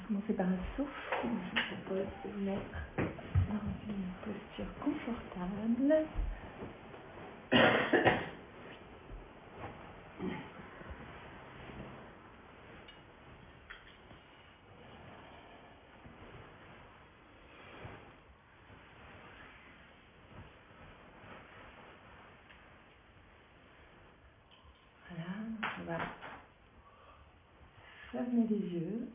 Commencer par un souffle. Je vous propose de vous mettre dans une posture confortable. Voilà, donc on va fermer les yeux.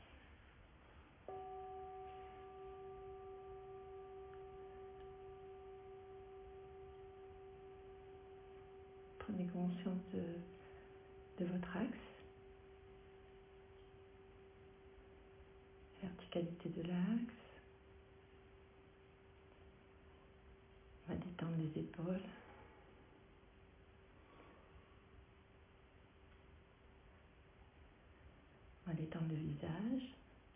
Prenez conscience de votre axe, verticalité de l'axe. On va détendre les épaules. On va détendre le visage.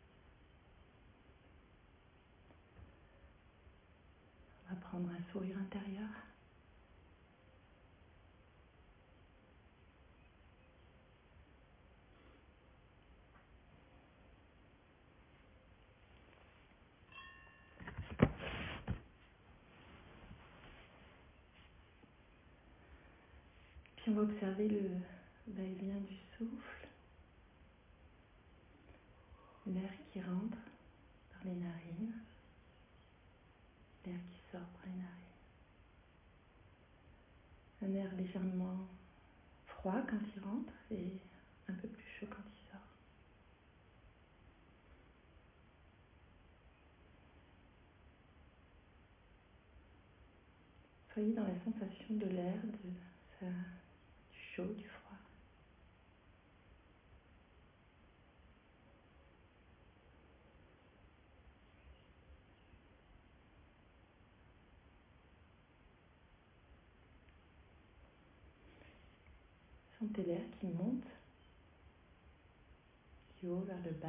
On va prendre un sourire intérieur. Puis on va observer le va-et-vient du souffle. L'air qui rentre par les narines. L'air qui sort par les narines. Un air légèrement froid quand il rentre et un peu plus chaud quand il sort. Soyez dans la sensation de l'air, du chaud, du froid. Sentez l'air qui monte du haut vers le bas.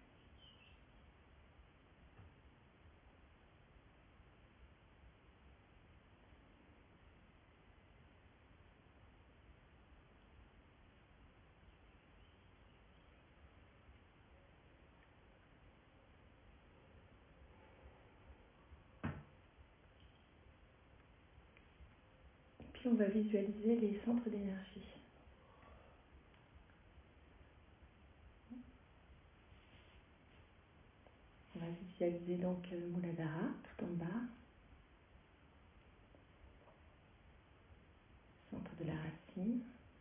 Puis on va visualiser les centres d'énergie. On va visualiser donc Muladhara tout en bas, centre de la racine,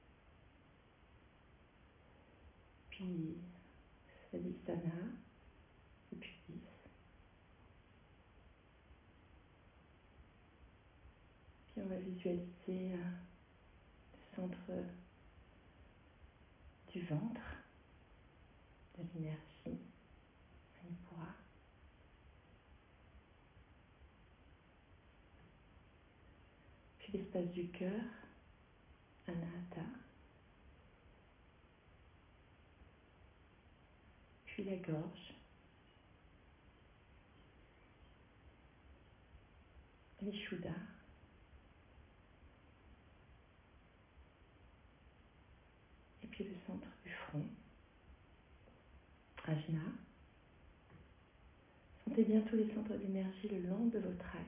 puis Svadhisthana, et puis 10. Puis on va visualiser le centre du ventre, de l'énergie, Manipura. Puis l'espace du cœur, Anahata. Puis la gorge, Vishuddha. Et puis le centre du front, Ajna. Sentez bien tous les centres d'énergie le long de votre axe.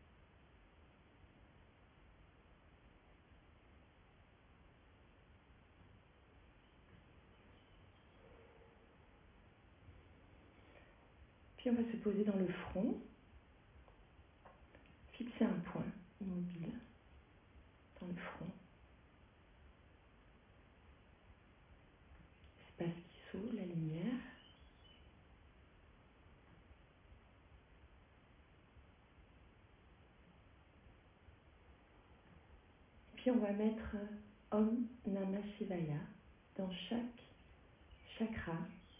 Puis on va se poser dans le front, fixer un point immobile dans le front. Espace qui s'ouvre, la lumière. Puis on va mettre Om Namah Shivaya dans chaque chakra.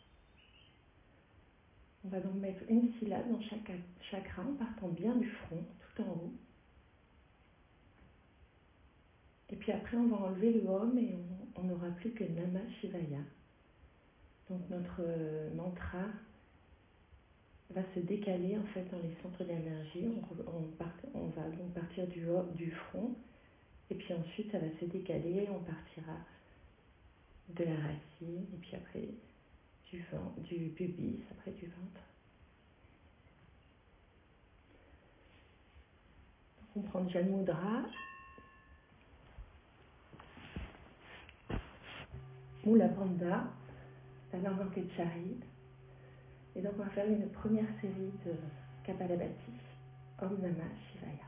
On va donc mettre une syllabe dans chaque chakra en partant bien du front, tout en haut. Et puis après, on va enlever le Om et on n'aura plus que Namah Shivaya. Donc notre mantra va se décaler en fait dans les centres d'énergie. On va donc partir du front et puis ensuite ça va se décaler. On partira de la racine et puis après du pubis, après du ventre. Donc on prend Jan Mudra, Mula Bandha, la langue en Ketchari. Et donc on va faire une première série de Kapalabhati, Om Namah Shivaya.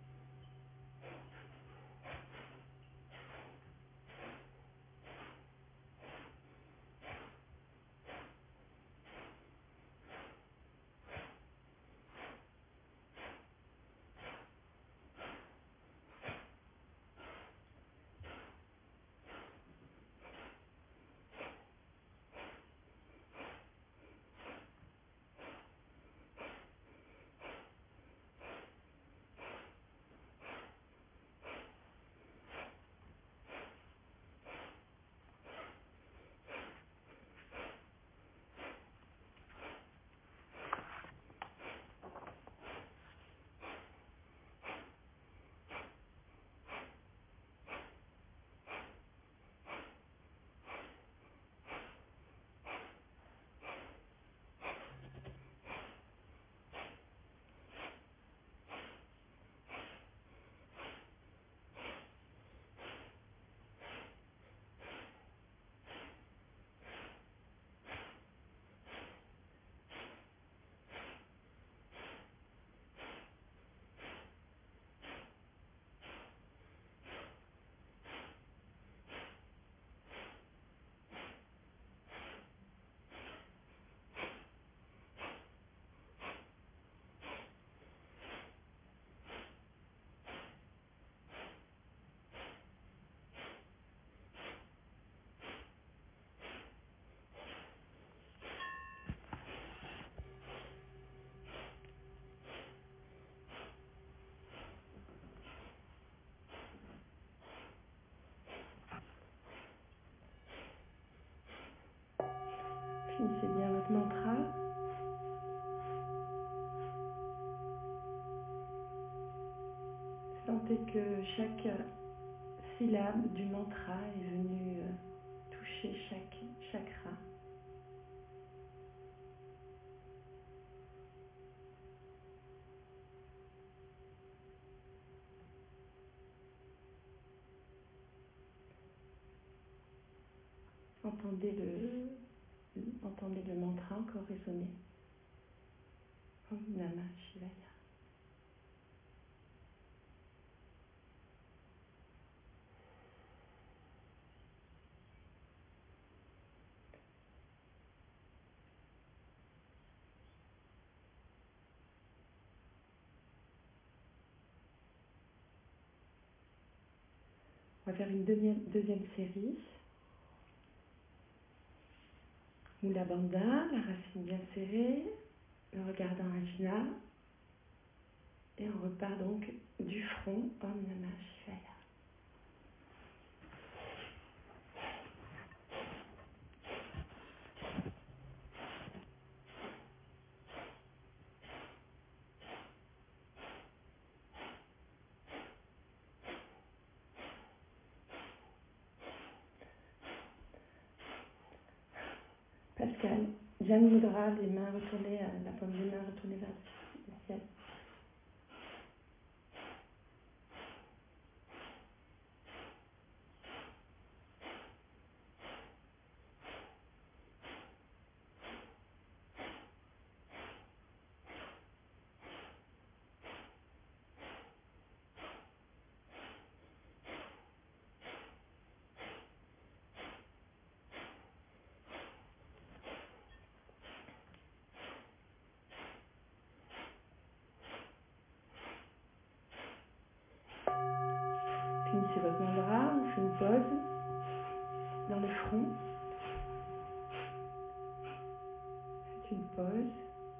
Finissez bien votre mantra. Sentez que chaque syllabe du mantra est venue toucher chaque chakra. Entendez le mantra encore résonner. Om Namah Shivaya. On va faire une deuxième série. Mula Bandha, la racine bien serrée, le regard dans Ajna. Et on repart donc du front, Om Namah Shivaya. Pascal, Jan Mudra, les mains retournées, la paume des mains retournée vers le ciel. Finissez votre mandala, on fait une pause dans le front. Faites une pause.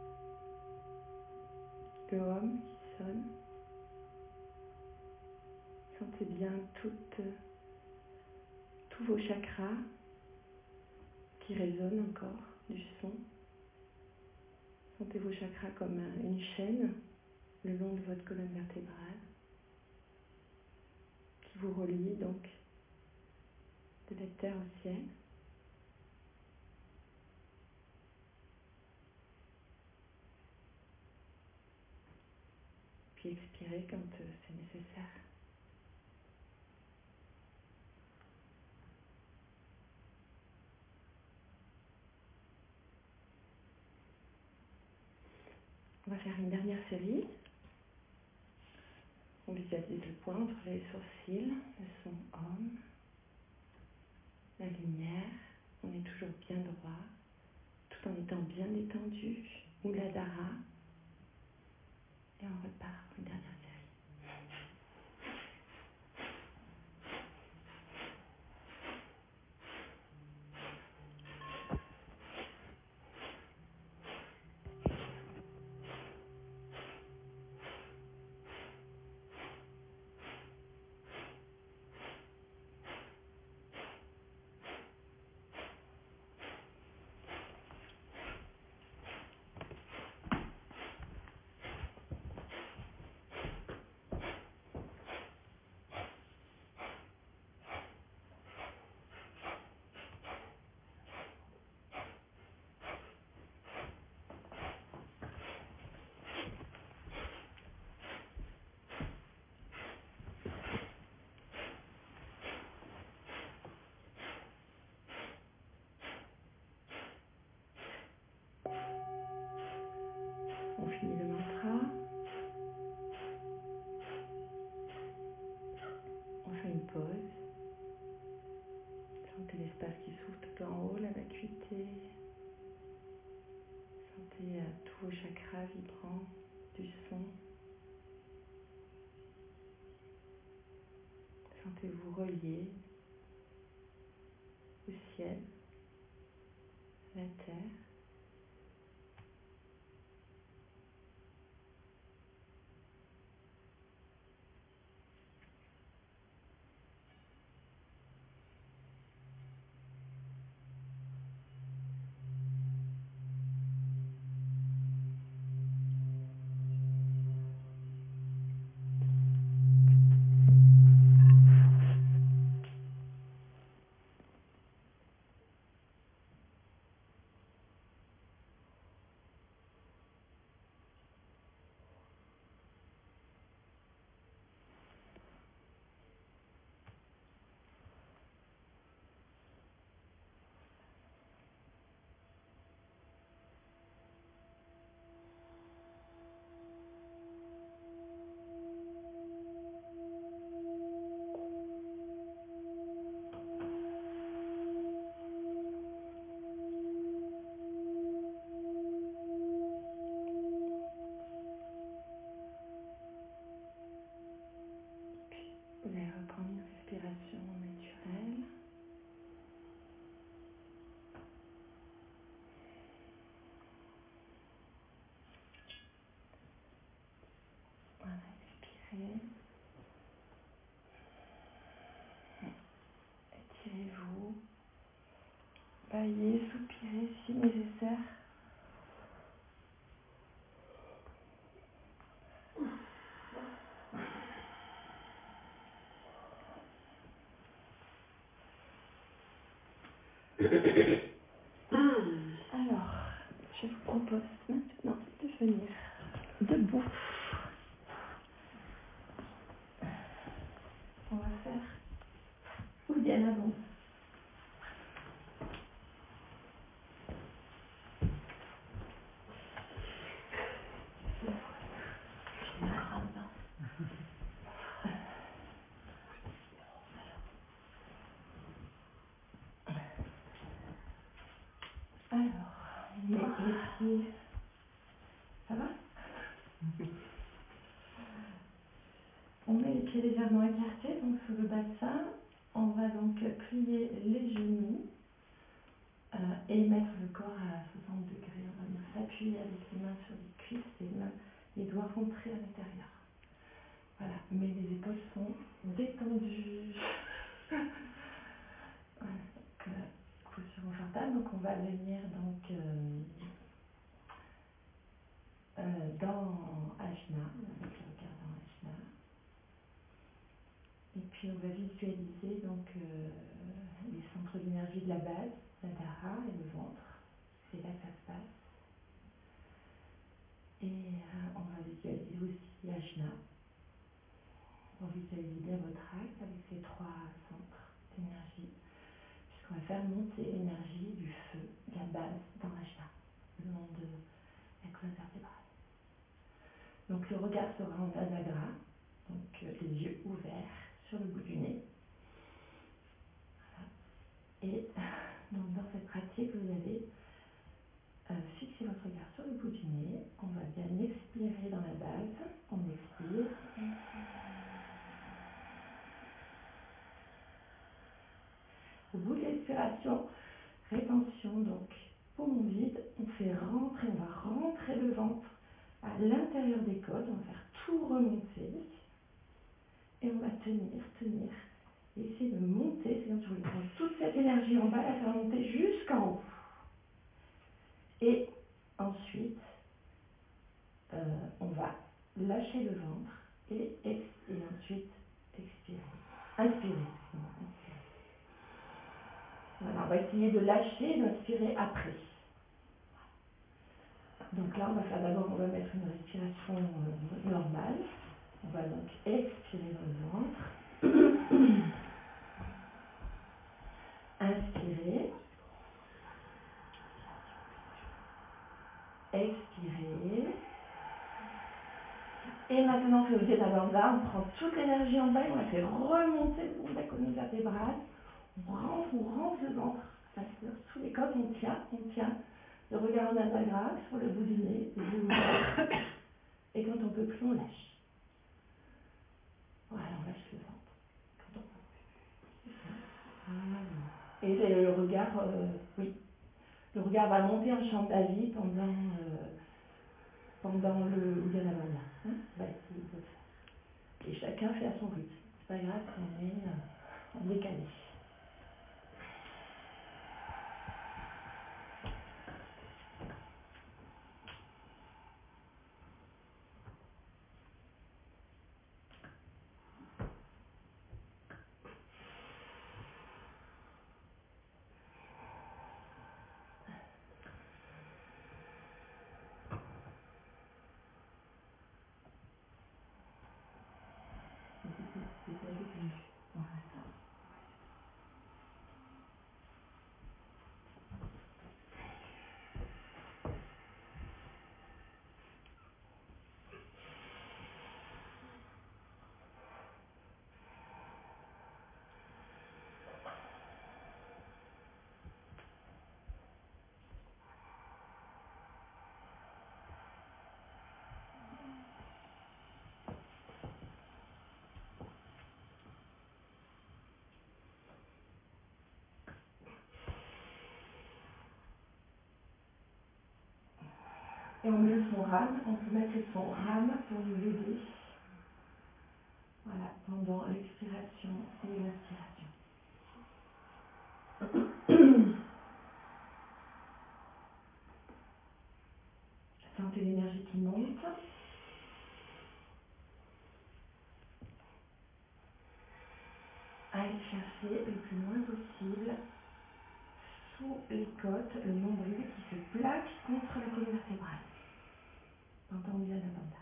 Le Om qui sonne. Sentez bien tous vos chakras qui résonnent encore du son. Sentez vos chakras comme une chaîne le long de votre colonne vertébrale qui vous relie donc de la terre au ciel. respirer quand c'est nécessaire. On va faire une dernière série. On visualise le point entre les sourcils, le son Om, la lumière. On est toujours bien droit, tout en étant bien détendu. Muladhara. Et on repart pour une dernière série. On finit le mantra. On fait une pause. Sentez l'espace qui s'ouvre tout en haut, la vacuité. Sentez tous vos chakras vibrants du son. Sentez-vous relié au ciel, à la terre. Vous allez reprendre une respiration naturelle. Voilà, expirez. Étirez-vous. Baillez, soupirez si nécessaire. Alors, je vous propose maintenant de venir debout. On va faire Uddiyana Bandha. Alors, on met les pieds. Ça va? On met les pieds légèrement écartés, donc sous le bassin. On va donc plier les genoux et mettre le corps à 60 degrés. On va venir s'appuyer avec les mains sur les cuisses, les doigts rentrés à l'intérieur. Voilà, mais les épaules sont détendues. Voilà, donc posture confortable. Donc on va venir donc dans Ajna, avec le regard dans Ajna. Et puis on va visualiser donc les centres d'énergie de la base, la Dara et le ventre. C'est là que ça se passe. Et on va visualiser aussi Ajna. pour visualiser bien votre axe avec ces trois centres d'énergie, puisqu'on va faire monter l'énergie du feu, de la base d'Anahata, le long de la colonne vertébrale. Donc le regard sera en anagra, donc les yeux ouverts sur le bout du nez. Voilà. Et donc dans cette pratique, vous allez fixer votre regard sur le bout du nez. On va bien expirer dans la base. On expire. Au bout de l'expiration, rétention, donc poumon vide, on va rentrer le ventre à l'intérieur des côtes, on va faire tout remonter et on va tenir, et essayer de monter, c'est comme si vous voulez prendre toute cette énergie en bas, la faire monter jusqu'en haut. Et ensuite, on va lâcher le ventre et ensuite expirer. Inspirer. Voilà, on va essayer de lâcher et d'inspirer après. Donc là, on va mettre une respiration normale. On va donc expirer dans le ventre. Inspirer. Expirer. Et maintenant, on fait Uddiyana Bandha. On prend toute l'énergie en bas et on la fait remonter le long de la colonne vertébrale. On rentre le ventre. Sous les côtes, on tient. Le regard en anagramme sur le bout du nez, les yeux ouverts. Et quand on peut plus, on lâche. Voilà, on lâche le ventre. Quand on peut. Et le regard, le regard va monter en Shantavi pendant le Uddiyana Bandha. On va essayer de le faire. Et chacun fait à son rythme. C'est pas grave si on est en décalé. Et on met le son rame, on peut mettre le son rame pour nous aider. Voilà, pendant l'expiration et l'inspiration. Sentez l'énergie qui monte. Allez chercher le plus loin possible sous les côtes, le nombril qui se plaque contre la colonne vertébrale. Pendant Uddiyana Bandha.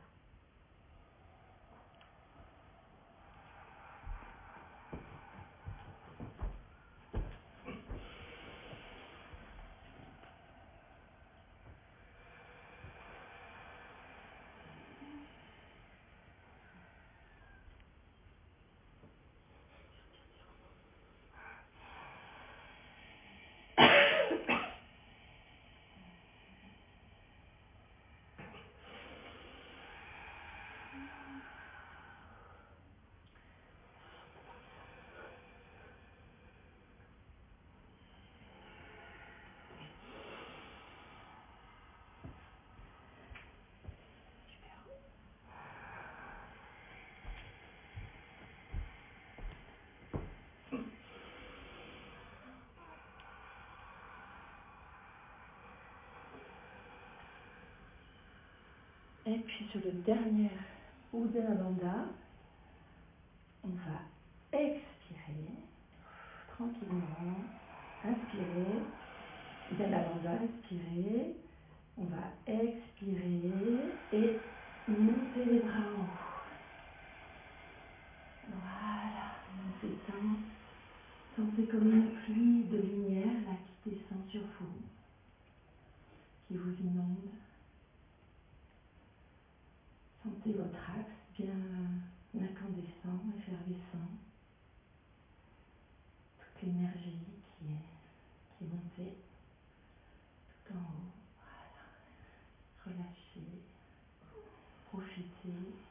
Et puis sur le dernier Uddiyana Bandha, on va expirer tranquillement, inspirer, Uddiyana Bandha, inspirer, on va expirer et monter les bras en haut. s'étend. Sentez comme une pluie de lumière là qui descend sur vous, qui vous inonde. Sentez votre axe bien incandescent, effervescent. Toute l'énergie qui est montée tout en haut. Voilà. Relâchez, profitez.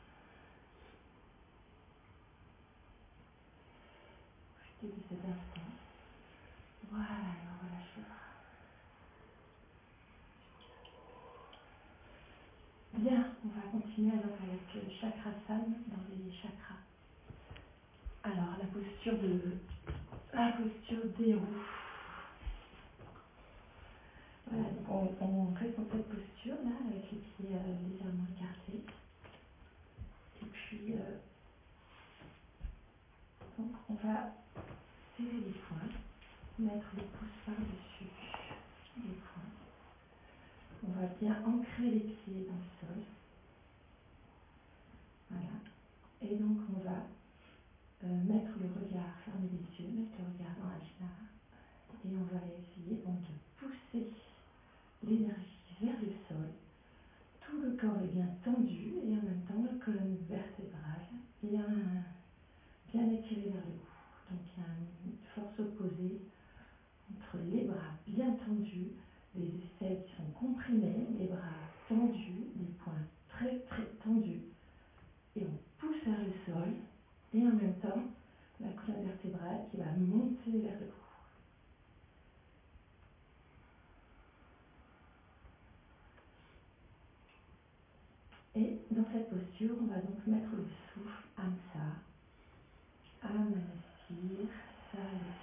Profitez de cet instant. Voilà, et on relâche le bras. Bien, on va continuer alors avec le chakrasana dans les chakras. Alors, la posture des roues. Voilà, donc on reste dans cette posture là, avec les pieds légèrement écartés. Et puis, donc on va serrer les poings, mettre le pouce par-dessus les poings. On va bien ancrer les pieds dans le sol. Voilà. Et donc on va mettre le regard, fermer les yeux, mettre le regard dans l'ajna. Et on va essayer donc de pousser l'énergie vers le sol. Tout le corps est bien tendu et en même temps la colonne vertébrale bien étirée vers le haut. Donc il y a une force opposée entre les bras bien tendus, les aisselles qui sont comprimées, les bras tendus, les poings très très tendus. Et on pousse vers le sol et en même temps la colonne vertébrale qui va monter vers le haut. Et dans cette posture, on va donc mettre le souffle Hamsa. Am inspire, Sa expire.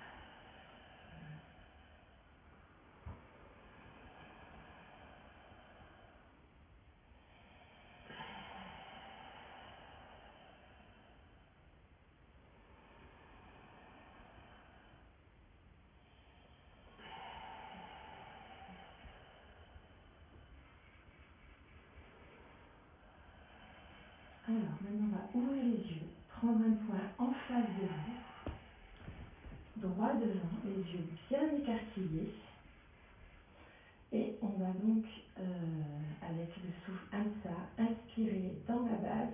Alors, maintenant, on va ouvrir les yeux, prendre un point en face de vous, droit devant, les yeux bien écarquillés. Et on va donc, avec le souffle Hamsa, inspirer dans la base,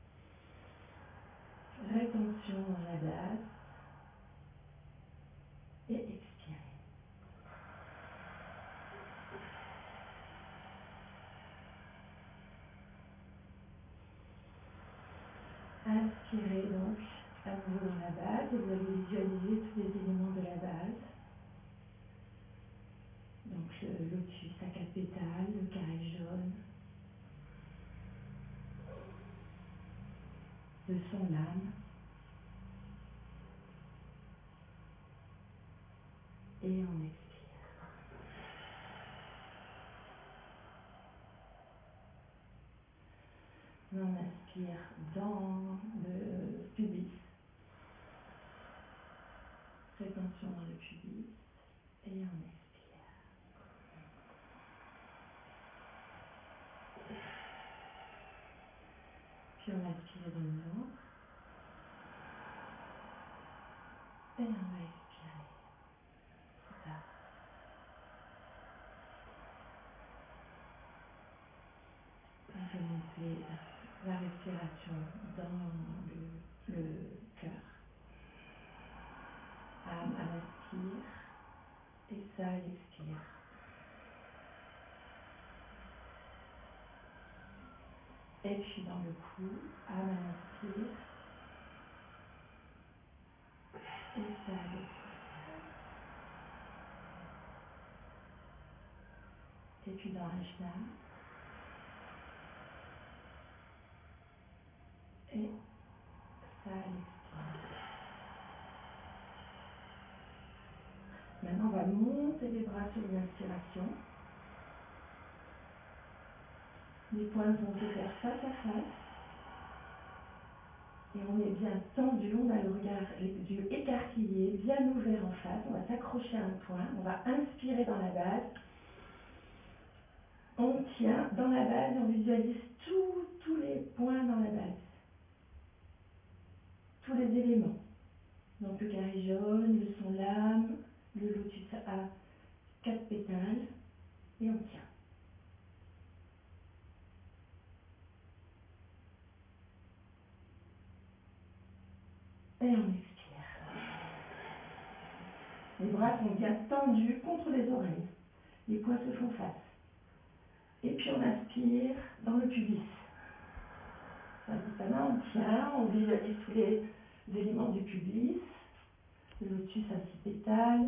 rétention dans la base, et expirer. Inspirez donc à nouveau dans la base, et vous allez visualiser tous les éléments de la base. Donc le lotus à 4 pétales, le carré jaune, de son lame, et on expire. On inspire dans le pubis, rétention dans le pubis, et on expire. Puis on inspire dans le ventre, et on va expirer. C'est ça. On peut monter la respiration dans le cœur. Âme à l'inspire et ça à l'expire. Et puis dans le cou, âme à l'inspire et ça à l'expire. Et puis dans l'ajna et ça à l'expire. Maintenant, on va monter les bras sur l'inspiration. Les poings vont se faire face à face. Et on est bien tendu, on a le regard les yeux écarquillés, bien ouvert en face. On va s'accrocher à un point. On va inspirer dans la base. On tient dans la base, on visualise tous les points dans la base. Tous les éléments. Donc le carré jaune, le son lame, le lotus à 4 pétales et on tient. Et on expire. Les bras sont bien tendus contre les oreilles. Les poings se font face. Et puis on inspire dans le pubis. On tient, on visualise tous les éléments du pubis. Le lotus à 6 pétales.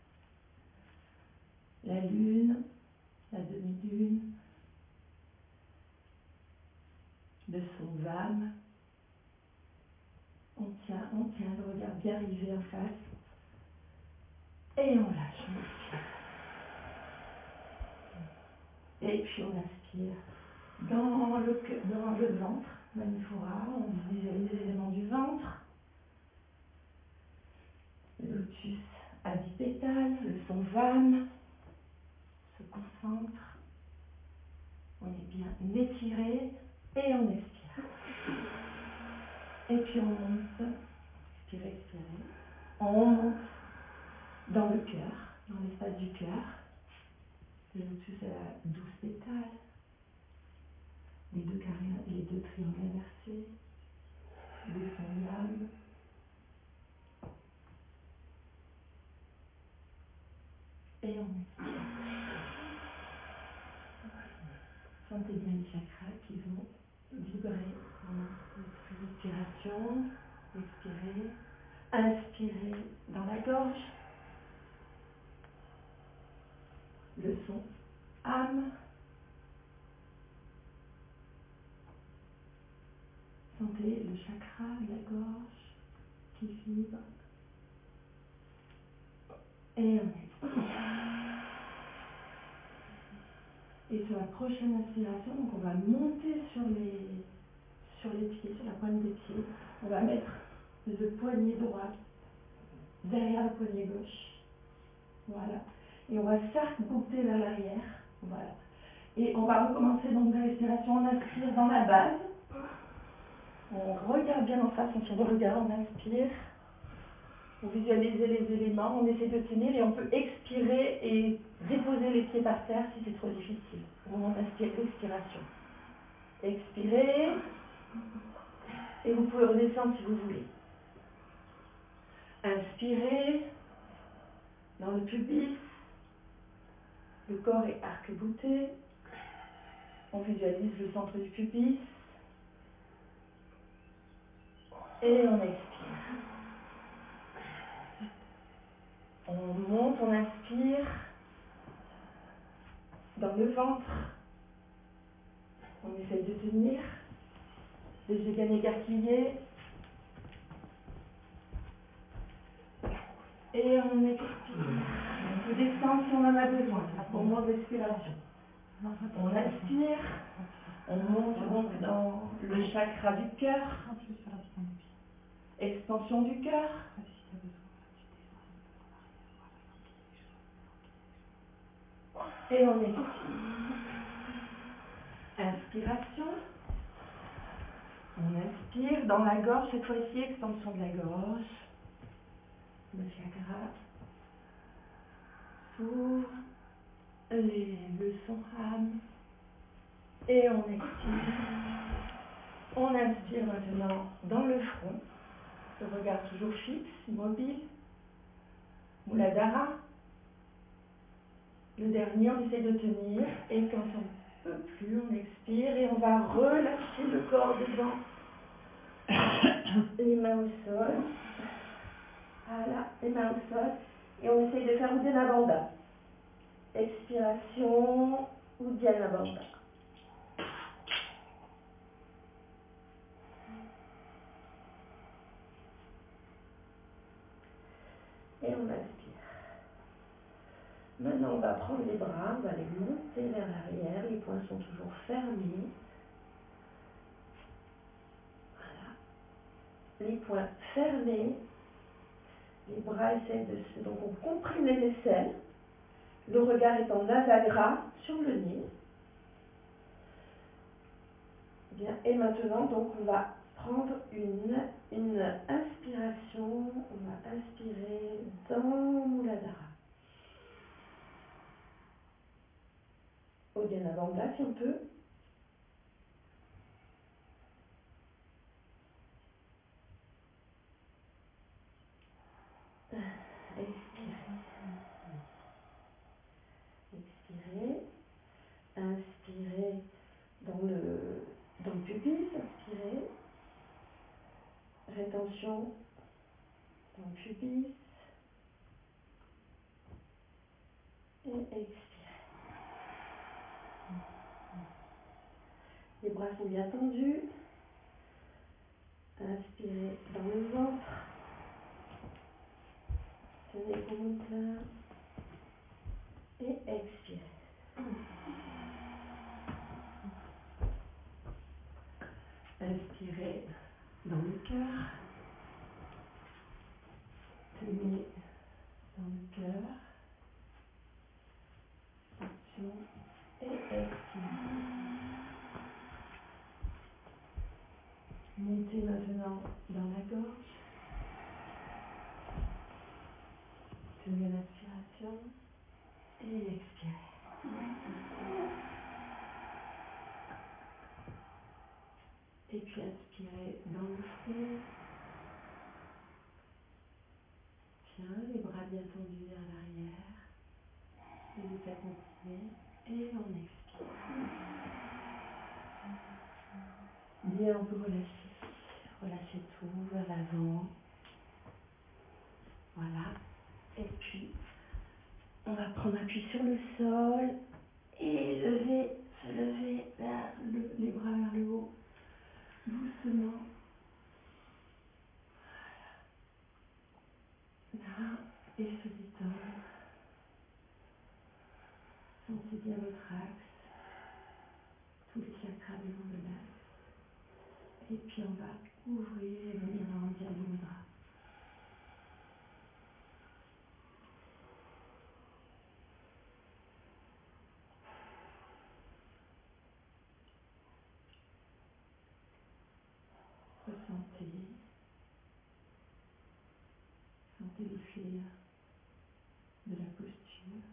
La lune, la demi-lune. Le son vam. On tient, le regard bien rivé en face. Et on lâche, on inspire. Et puis on inspire dans le ventre, Manipura, on visualise les éléments du ventre. Le lotus à 10 pétales, le son vam se concentre. On est bien étiré et on expire. Et puis on monte, expirez, expirez. On monte dans le cœur, dans l'espace du cœur. Le lotus à 12 pétales. Les deux triangles inversés. Le son lame. Et on expire. Sentez bien les chakras qui vont vibrer dans votre respiration. Expirez. Inspirez dans la gorge. Le son âme. Sentez le chakra de la gorge qui vibre. Et on expire. Et sur la prochaine inspiration, donc on va monter sur les pieds, sur la pointe des pieds. On va mettre le poignet droit derrière le poignet gauche. Voilà. Et on va s'arc-bouter vers l'arrière. Voilà. Et on va recommencer donc la respiration. On inspire dans la base. On regarde bien en face, on tient le regard, on inspire. On visualise les éléments, on essaie de tenir et on peut expirer et déposer les pieds par terre si c'est trop difficile. Au moment d'inspirer, expiration. Expirez. Et vous pouvez redescendre si vous voulez. Inspirez. Dans le pubis. Le corps est arc-bouté. On visualise le centre du pubis. Et on expire. On monte, on inspire. Dans le ventre. On essaye de tenir. Les yeux bien écarquillés. Et on expire. On peut descendre si on en a besoin. Au moment de l'expiration. On inspire. On monte donc dans le chakra du cœur. Expansion du cœur. Et on expire. Inspiration. On inspire dans la gorge, cette fois-ci, expansion de la gorge. Le chakra s'ouvre. Le son âme. Et on expire. On inspire maintenant dans le front. Le regard toujours fixe, immobile. Muladhara. Le dernier, on essaie de tenir. Et quand on ne peut plus, on expire. Et on va relâcher le corps devant. Les mains au sol. Voilà, les mains au sol. Et on essaye de faire Uddiyana Bandha. Expiration, Uddiyana Bandha. Et on inspire. Maintenant, on va prendre les bras, on va les monter vers l'arrière. Les poings sont toujours fermés. Voilà. Les poings fermés. Les bras essayent de se... Donc, on comprime les aisselles. Le regard est en nasagra sur le nez. Bien. Et maintenant, donc, on va prendre une inspiration. On va inspirer dans Muladhara. Uddiyana Bandha si on peut. Expirez. Expirez. Inspirez dans le pubis. Inspirez. Rétention dans le pubis. Et expirez. Les bras sont bien tendus. Inspirez dans le ventre. Tenez les poumons pleins. Et expirez. Inspirez dans le cœur. Tenez dans le cœur. Action. Et expirez. Montez maintenant dans la gorge. Tenez l'inspiration. Et expirez. Et puis inspirez dans le front. Bien, les bras bien tendus vers l'arrière. Et vous faites continuer. Et on expire. Bien, on peut relâcher. Relâchez tout vers l'avant. Voilà. Et puis, on va prendre appui sur le sol. Et se lever vers les bras vers le haut. Doucement. Là. Et se détendre. Sentez bien votre axe. Tous les chakras de vous relaxent. Et puis on va ouvrir et venir dans Anjali Mudra. Ressentez. Sentez l'effet de la posture.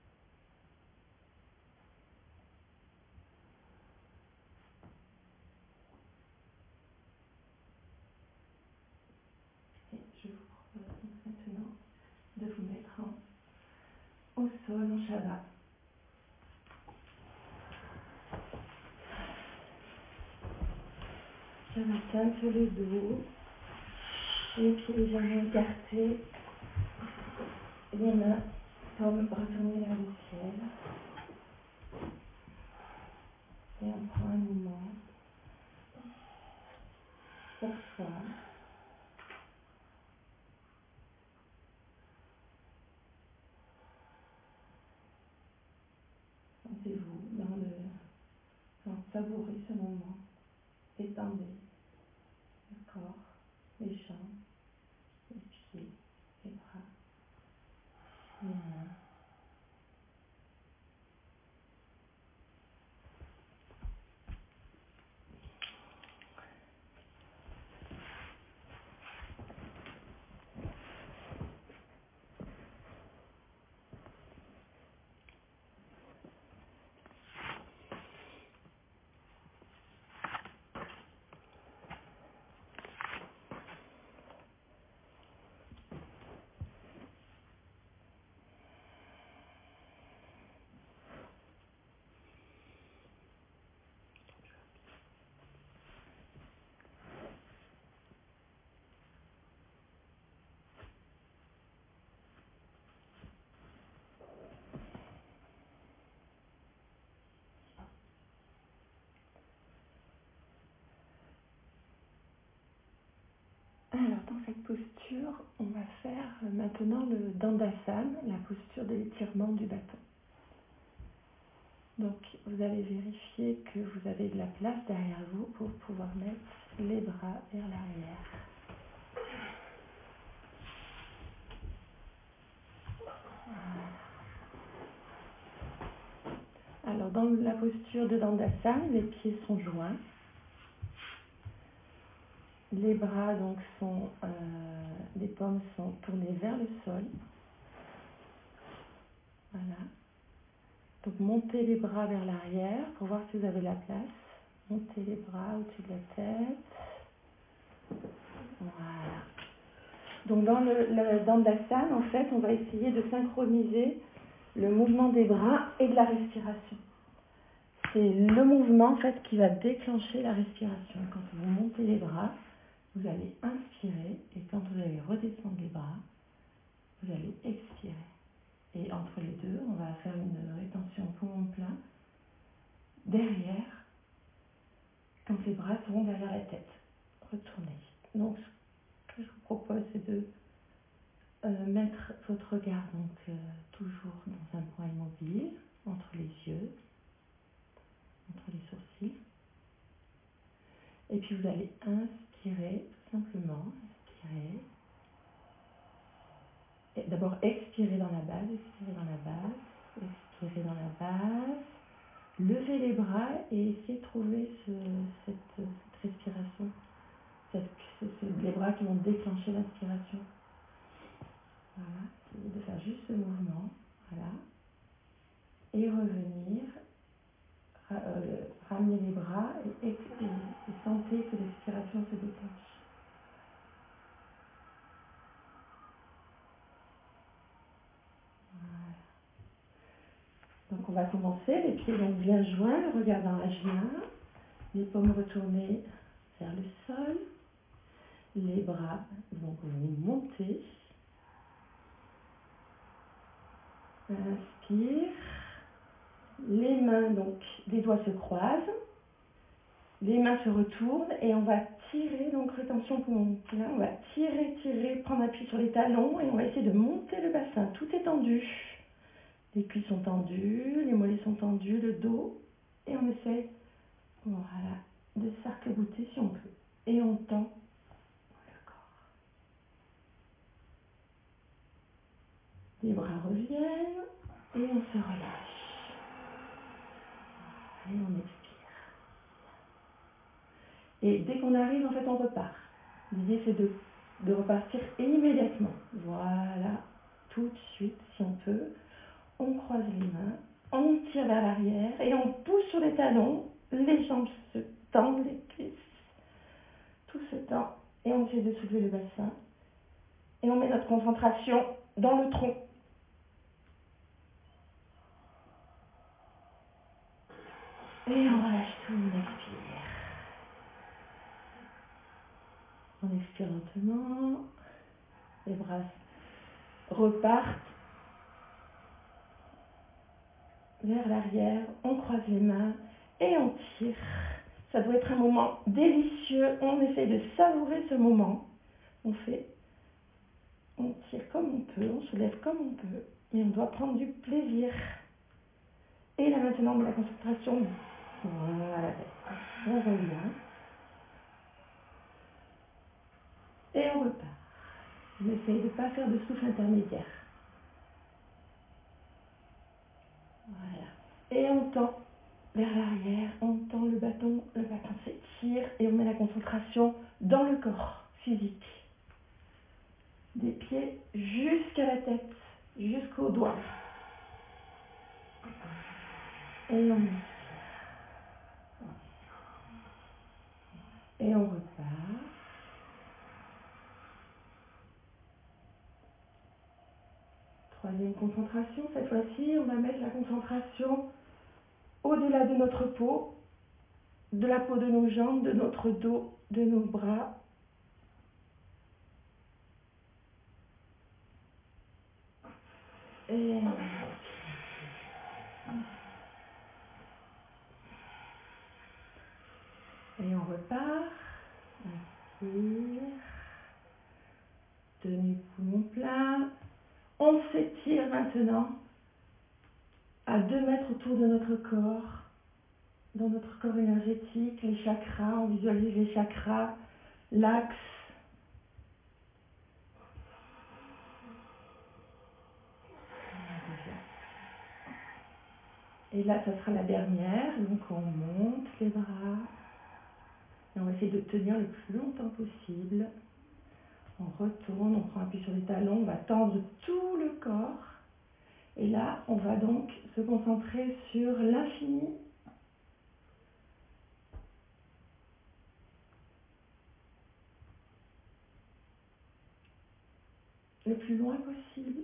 Et je vous propose donc maintenant de vous mettre au sol en Shavasana. Shavasana sur le dos, les pieds légèrement écartés, les mains comme retournées vers le ciel. Et on prend un moment pour soi. Sentez-vous savourer ce moment. Étendez le corps, les jambes, les pieds, les bras, les mains. Alors, dans cette posture, on va faire maintenant le Dandasana, la posture de l'étirement du bâton. Donc, vous allez vérifier que vous avez de la place derrière vous pour pouvoir mettre les bras vers l'arrière. Voilà. Alors, dans la posture de Dandasana, les pieds sont joints. Les bras donc les paumes sont tournées vers le sol. Voilà. Donc montez les bras vers l'arrière pour voir si vous avez la place. Montez les bras au-dessus de la tête. Voilà. Donc dans le Dandasana, en fait, on va essayer de synchroniser le mouvement des bras et de la respiration. C'est le mouvement en fait qui va déclencher la respiration. Quand vous montez les bras, vous allez inspirer et quand vous allez redescendre les bras, vous allez expirer. Et entre les deux, on va faire une rétention poumon plein derrière, quand les bras seront derrière la tête. Retournez. Donc, ce que je vous propose, c'est de mettre votre regard toujours dans un point immobile, entre les yeux, entre les sourcils. Et puis vous allez inspirer, tout simplement, inspirer. D'abord, expirez dans la base, expirez dans la base, expirez dans la base. Levez les bras et essayez de trouver cette respiration, les bras qui vont déclencher l'inspiration. Voilà, essayez de faire juste ce mouvement, voilà. Et revenir, ramener les bras et sentez que l'expiration se déclenche. Donc on va commencer, les pieds donc bien joints, le regard dans l'ajna, les paumes retournées vers le sol, les bras, donc vous montez, inspire, les mains, donc les doigts se croisent, les mains se retournent et on va tirer, donc rétention poumon plein, on va tirer, prendre appui sur les talons et on va essayer de monter le bassin, tout est tendu. Les cuisses sont tendues, les mollets sont tendus, le dos. Et on essaye, voilà, de s'arc-bouter si on peut. Et on tend le corps. Les bras reviennent et on se relâche. Et on expire. Et dès qu'on arrive, en fait, on repart. L'idée, c'est de repartir immédiatement. Voilà, tout de suite, si on peut. On croise les mains, on tire vers l'arrière et on pousse sur les talons, les jambes se tendent, les cuisses, tout se tend et on essaie de soulever le bassin et on met notre concentration dans le tronc. Et on relâche tout, on expire. On expire lentement, les bras repartent vers l'arrière, on croise les mains et on tire. Ça doit être un moment délicieux, on essaie de savourer ce moment. On tire comme on peut, on soulève comme on peut, mais on doit prendre du plaisir. Et là maintenant, on met la concentration. Voilà, on revient. Et on repart. On essaye de ne pas faire de souffle intermédiaire. Voilà. Et on tend vers l'arrière, on tend le bâton s'étire et on met la concentration dans le corps physique. Des pieds jusqu'à la tête, jusqu'aux doigts. Et on expire. Et on repart. Troisième concentration, cette fois-ci, on va mettre la concentration au-delà de notre peau, de la peau de nos jambes, de notre dos, de nos bras. Et on repart. Inspire. Tenue poumon plein. On s'étire maintenant à 2 mètres autour de notre corps, dans notre corps énergétique, les chakras. On visualise les chakras, l'axe. Et là, ça sera la dernière. Donc, on monte les bras. Et on va essayer de tenir le plus longtemps possible. On retourne, on prend appui sur les talons, on va tendre tout le corps. Et là, on va donc se concentrer sur l'infini. Le plus loin possible.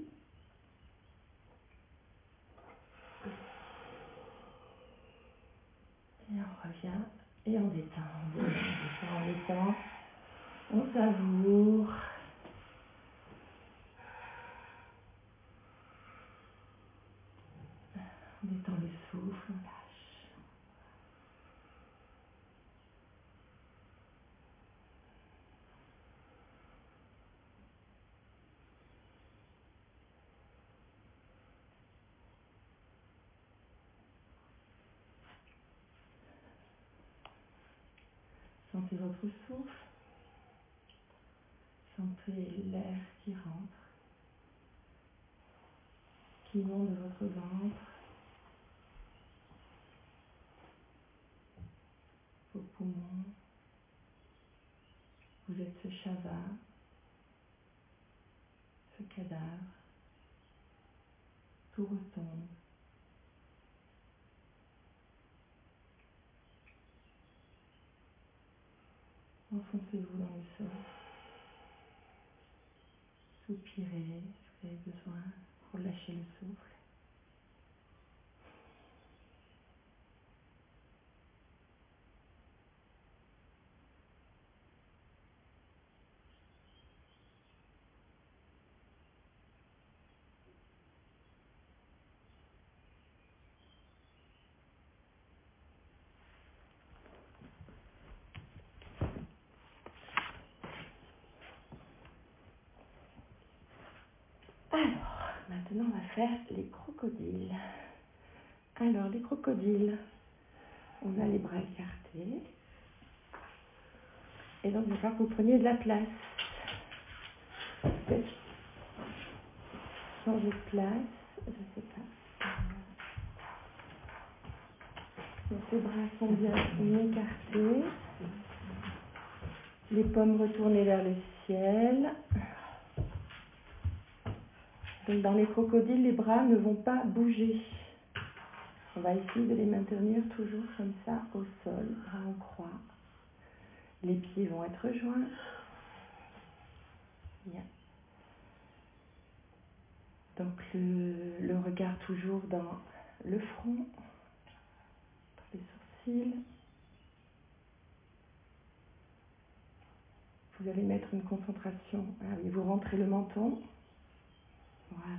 Et on revient et on détend, on détend, on savoure. On détend le souffle, on lâche. Sentez votre souffle. Sentez l'air qui rentre, qui monte de votre ventre, vos poumons. Vous êtes ce shava, ce cadavre. Tout retombe. Enfoncez-vous dans le sol. Soupirez si vous avez besoin pour lâcher le souffle. Alors, maintenant on va faire les crocodiles. Alors, les crocodiles, on a les bras écartés. Et donc, il va falloir que vous preniez de la place. Peut-être changer de place, je ne sais pas. Donc, les bras sont bien écartés. Les paumes retournées vers le ciel. Donc, dans les crocodiles, les bras ne vont pas bouger. On va essayer de les maintenir toujours comme ça au sol, bras en croix. Les pieds vont être joints. Bien. Donc le regard toujours dans le front, dans les sourcils. Vous allez mettre une concentration. Ah oui, vous rentrez le menton. Voilà.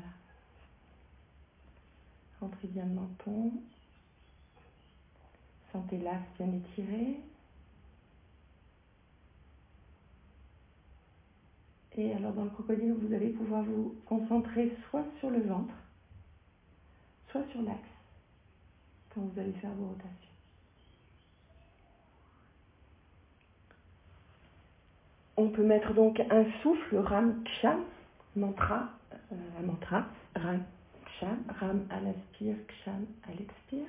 Rentrez bien le menton. Sentez l'axe bien étiré. Et alors dans le crocodile, vous allez pouvoir vous concentrer soit sur le ventre, soit sur l'axe, quand vous allez faire vos rotations. On peut mettre donc un souffle, Ram Ksham, mantra, Ram Ksham, Ram à l'inspire, Ksham à l'expire.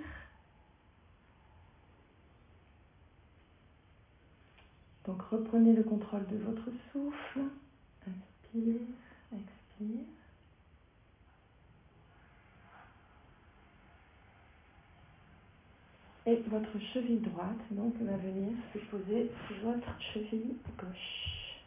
Donc reprenez le contrôle de votre souffle. Inspire, expire. Et votre cheville droite donc va venir se poser sur votre cheville gauche.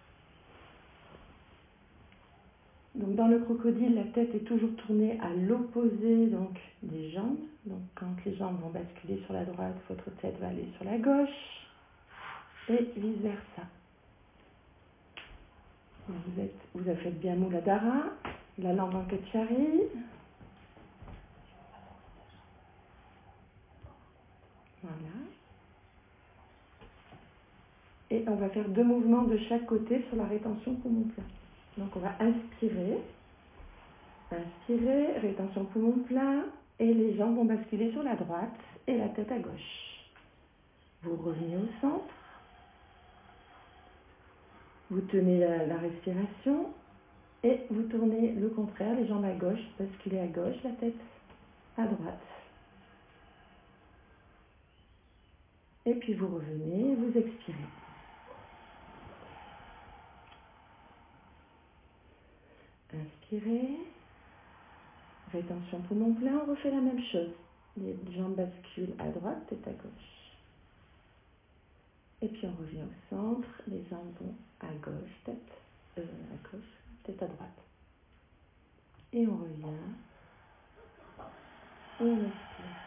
Donc dans le crocodile, la tête est toujours tournée à l'opposé donc des jambes. Donc quand les jambes vont basculer sur la droite, votre tête va aller sur la gauche et vice versa. Vous avez fait bien Muladhara, la langue en Ketchari. Voilà. Et on va faire 2 mouvements de chaque côté sur la rétention poumon plat. Donc on va inspirer, rétention poumon plat, et les jambes vont basculer sur la droite et la tête à gauche. Vous revenez au centre, vous tenez la respiration et vous tournez le contraire, les jambes à gauche, basculez à gauche, la tête à droite. Et puis vous revenez, vous expirez. Inspirez. Rétention poumon plein, on refait la même chose. Les jambes basculent à droite, tête à gauche. Et puis on revient au centre, les jambes vont à gauche, tête à droite. Et on revient. Et on expire.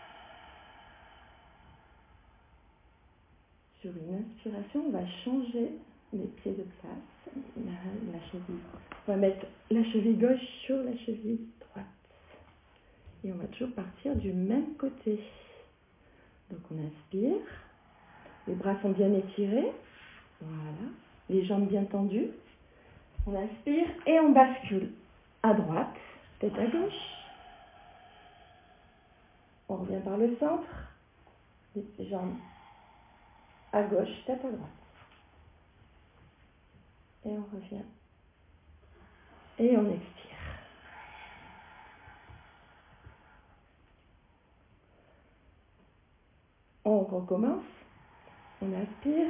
Sur une inspiration, on va changer les pieds de place, la cheville. On va mettre la cheville gauche sur la cheville droite. Et on va toujours partir du même côté. Donc on inspire, les bras sont bien étirés, voilà, les jambes bien tendues. On inspire et on bascule à droite, tête à gauche. On revient par le centre, les jambes à gauche, tête à droite. Et on revient. Et on expire. On recommence. On inspire.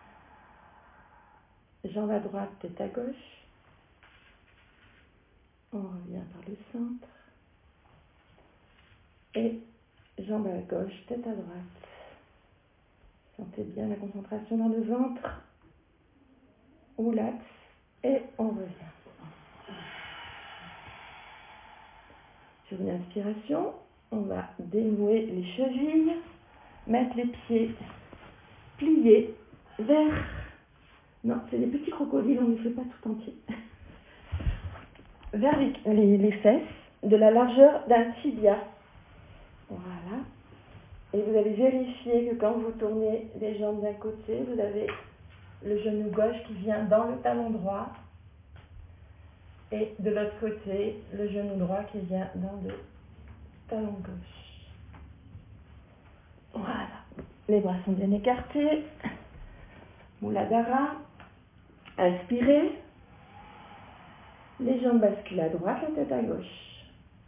Jambes à droite, tête à gauche. On revient par le centre. Et jambes à gauche, tête à droite. Sentez bien la concentration dans le ventre ou l'axe. Et on revient. Sur une inspiration, on va dénouer les chevilles, mettre les pieds pliés vers... Non, c'est des petits crocodiles, on ne les fait pas tout entier. Vers les fesses, de la largeur d'un tibia. Voilà. Et vous allez vérifier que quand vous tournez les jambes d'un côté, vous avez le genou gauche qui vient dans le talon droit. Et de l'autre côté, le genou droit qui vient dans le talon gauche. Voilà. Les bras sont bien écartés. Muladhara. Inspirez. Les jambes basculent à droite, la tête à gauche.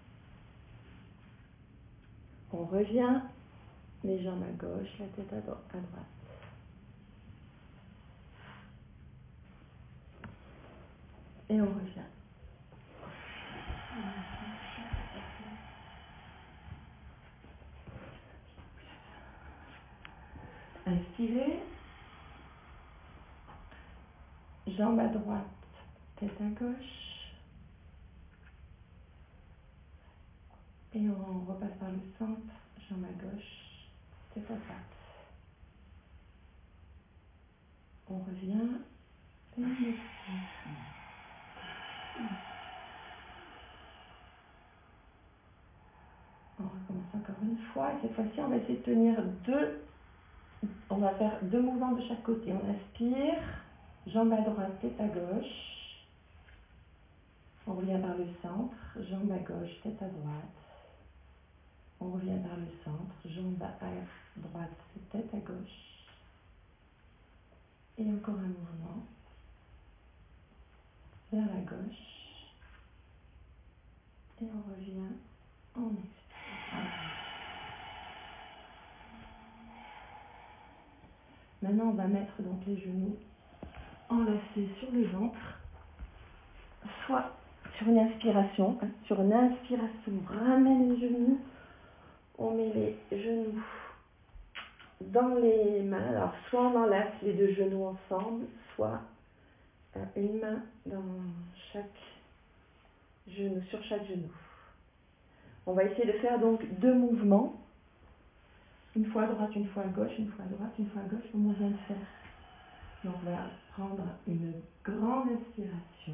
On revient. Les jambes à gauche, la tête à droite. Et on revient. Inspirez. Jambes à droite, tête à gauche. Et on repasse par le centre. Jambes à gauche, tête à droite. On revient. Et on expire. On recommence encore une fois. Et cette fois-ci, on va essayer de tenir on va faire 2 mouvements de chaque côté. On inspire. Jambes à droite, tête à gauche. On revient par le centre. Jambes à gauche, tête à droite. On revient vers le centre. Jambes à droite, tête à gauche. Et encore un mouvement. Vers la gauche. Et on revient. On expire. Maintenant, on va mettre donc les genoux enlacés sur le ventre. Soit sur une inspiration. Sur une inspiration, on ramène les genoux. On met les genoux dans les mains. Alors, soit on enlace les 2 genoux ensemble, soit une main dans chaque genou, sur chaque genou. On va essayer de faire donc 2 mouvements. Une fois à droite, une fois à gauche, une fois à droite, une fois à gauche, comme on vient de faire. Donc, on va prendre une grande inspiration.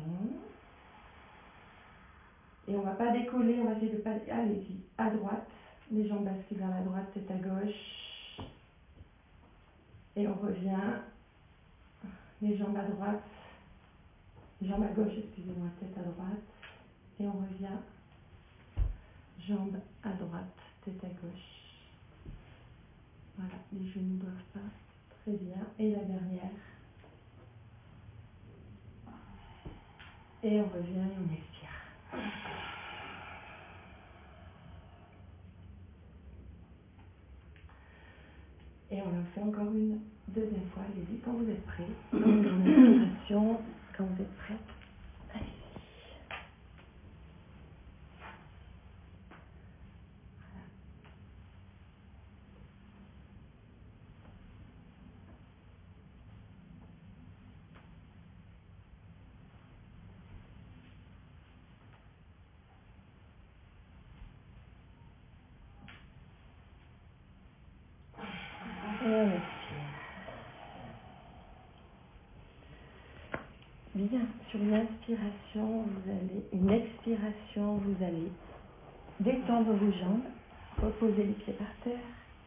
Et on ne va pas décoller, on va essayer de pas... Allez-y, à droite. Les jambes basculent vers la droite, tête à gauche. Et on revient. Les jambes à droite. Les jambes à gauche, excusez-moi, tête à droite. Et on revient. Jambes à droite, tête à gauche. Voilà, les genoux ne doivent pas. Très bien. Et la dernière. Et on revient et on expire. Et on le fait encore une deuxième fois. Allez-y quand vous êtes prêts. Donc, en inspiration, quand vous êtes prêts, allez-y. Et on expire. Bien, sur une inspiration, une expiration, vous allez détendre vos jambes, reposer les pieds par terre.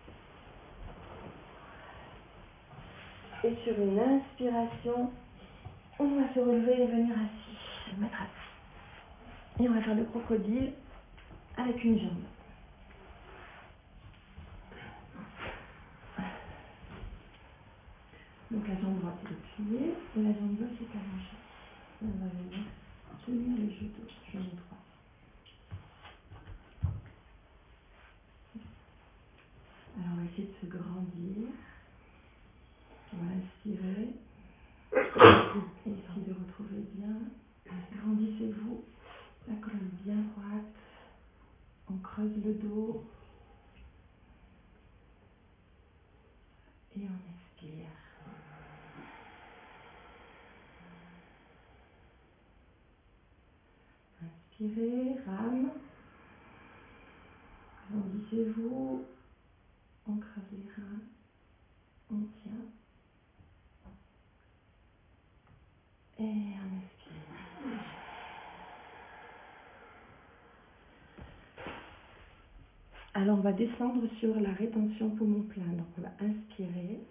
Et sur une inspiration, on va se relever et venir assis, se mettre assis. Et on va faire le crocodile avec une jambe. Donc la jambe droite est pliée et la jambe gauche est allongée. Et on va venir tenir le genou droit. Alors on va essayer de se grandir. On va inspirer. Essayez de retrouver bien. Grandissez-vous. La colonne bien droite. On creuse le dos. Et on expire. Inspirez, rame. Grandissez-vous. On creuse les reins. On tient. Et on expire. Alors on va descendre sur la rétention poumon plein. Donc on va inspirer.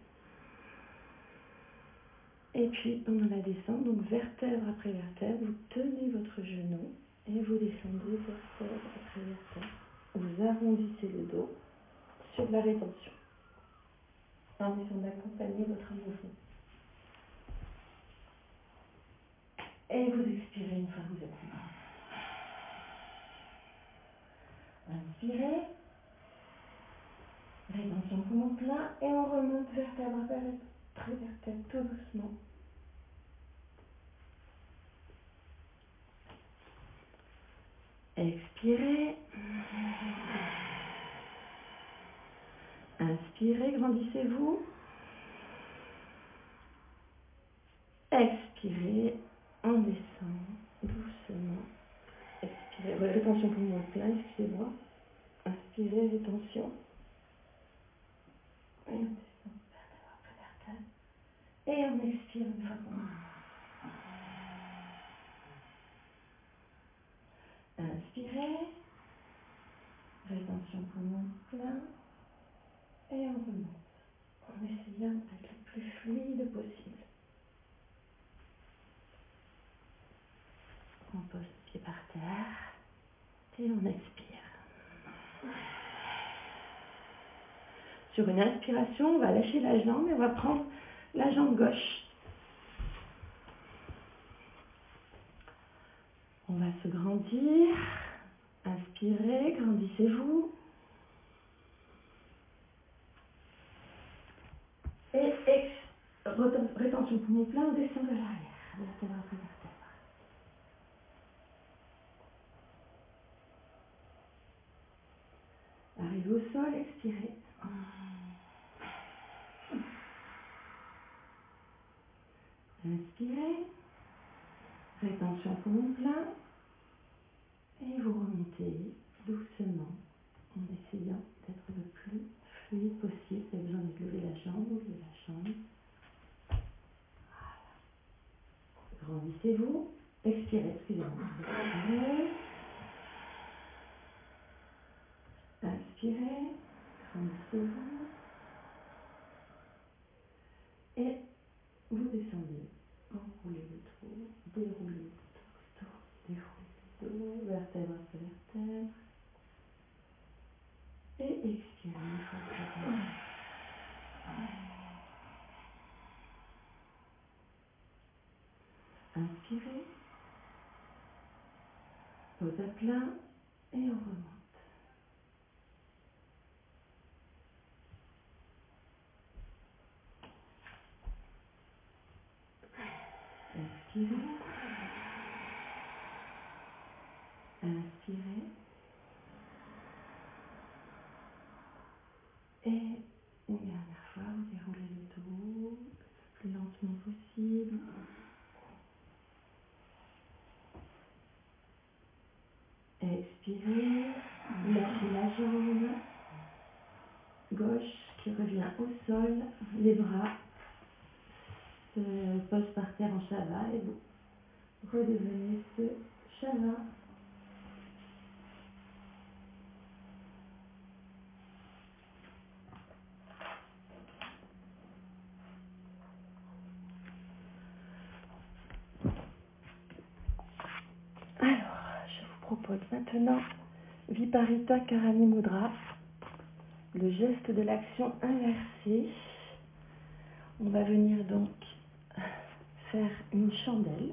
Et puis pendant la descente, donc vertèbre après vertèbre, vous tenez votre genou et vous descendez vertèbre après vertèbre. Vous arrondissez le dos sur la rétention en essayant d'accompagner votre mouvement. Et vous expirez une fois que vous êtes là. Inspirez. Rétention poumon plein et on remonte vertèbre après vertèbre tout doucement. Expirez. Inspirez, grandissez-vous. Expirez, on descend doucement. Expirez, rétention poumon plein, excusez-moi. Inspirez, rétention. Et on descend vertèbre après vertèbre. Et on expire une fois qu'on a. Inspirez. Rétention poumon plein. Et on remonte. En essayant d'être le plus fluide possible. On pose le pied par terre. Et on expire. Sur une inspiration, on va lâcher la jambe et on va prendre la jambe gauche. On va se grandir. Inspirez, grandissez-vous. Et rétention poumon plein, on descend vers l'arrière. Vertèbre après vertèbre. Arrivez au sol, expirez. Inspirez. Rétention poumon plein. Et vous remontez doucement en essayant d'être le plus fluide possible. Vous avez besoin de lever la jambe, levez la jambe. Voilà. Grandissez-vous. Expirez, excusez-moi. Inspirez. Inspirez. Grandissez-vous. Et vous descendez. Enroulez le dos. Déroulez le dos. Déroulez le dos. Vertèbre après vertèbre. Et expirez une fois que vous avez. Inspirez. Pose à plat. Et on remonte. expirez. Inspirez. Et une dernière fois, vous déroulez le dos le plus lentement possible. Expirez. Lâchez la jambe gauche qui revient au sol. Les bras se posent par terre en Shavasana et vous redevenez ce Shavasana. Alors, je vous propose maintenant Viparita Karani Mudra, le geste de l'action inversée. On va venir donc faire une chandelle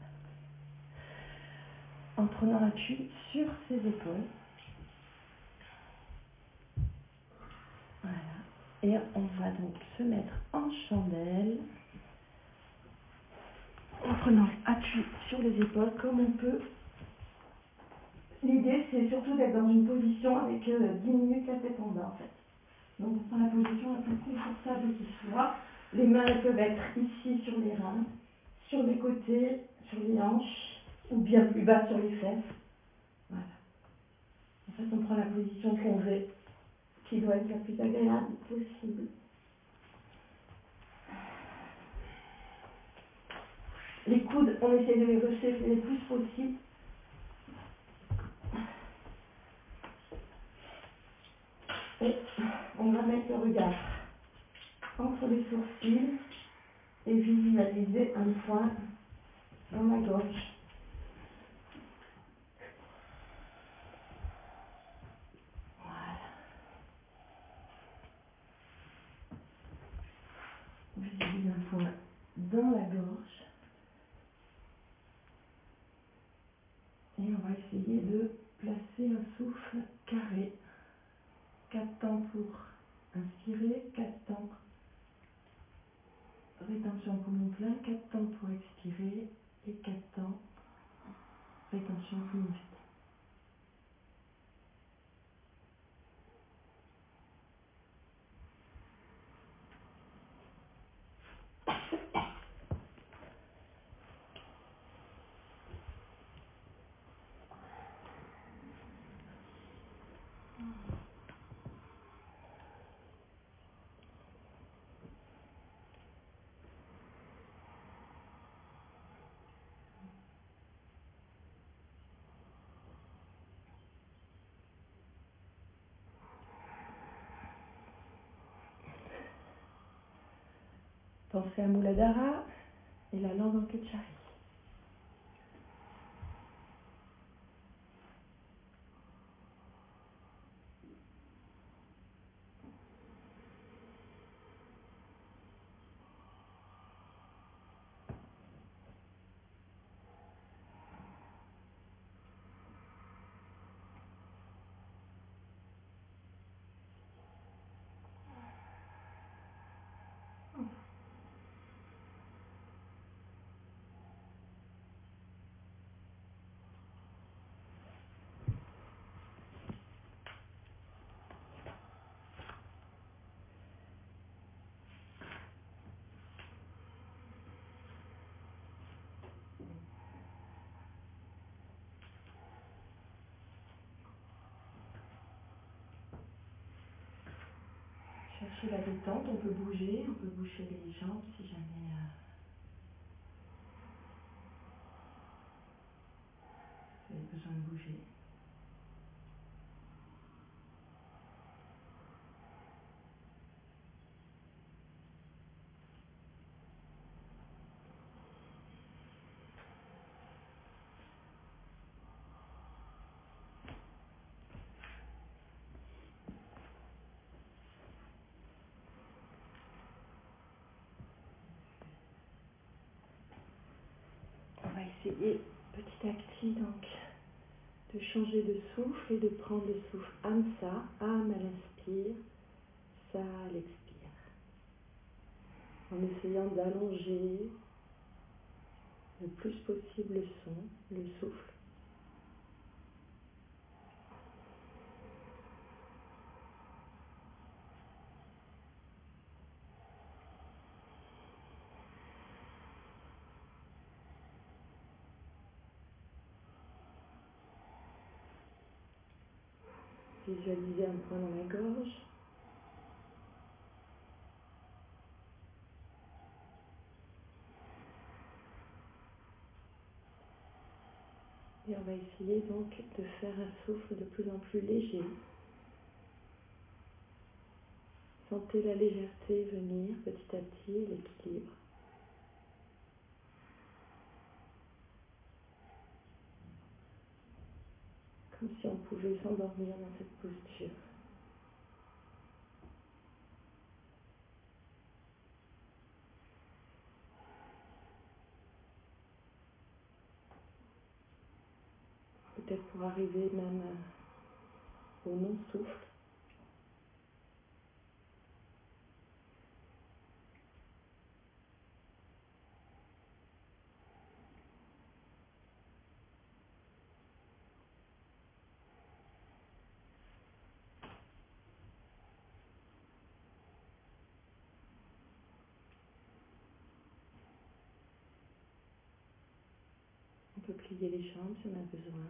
en prenant appui sur ses épaules. Voilà. Et on va donc se mettre en chandelle en prenant appui sur les épaules comme on peut. L'idée, c'est surtout d'être dans une position avec 10 minutes la tête en bas, en fait. Donc, on prend la position la plus confortable qui soit. Les mains elles peuvent être ici sur les reins, sur les côtés, sur les hanches, ou bien plus bas sur les fesses. Voilà. En fait, on prend la position qu'on veut, qui doit être la plus agréable possible. Les coudes, on essaie de les resserrer le plus possible. Et on va mettre le regard entre les sourcils et visualiser un point dans la gorge. Voilà. Visualiser un point dans la gorge. Et on va essayer de placer un souffle carré. 4 temps pour inspirer, 4 temps rétention poumon plein, 4 temps pour expirer et 4 temps rétention poumon vide. Pensez à Muladhara et la langue en Ketchari. Cherchez la détente, on peut bouger les jambes si jamais vous avez besoin de bouger. On va essayer petit à petit donc de changer de souffle et de prendre le souffle Amsa, Am à l'inspire, Sa à l'expire. En essayant d'allonger le plus possible le son, le souffle. Visualisez un point dans la gorge. Et on va essayer donc de faire un souffle de plus en plus léger. Sentez la légèreté venir petit à petit, l'équilibre. Comme si on pouvait s'endormir dans cette posture. Peut-être pour arriver même au non-souffle. On peut plier les jambes si on a besoin.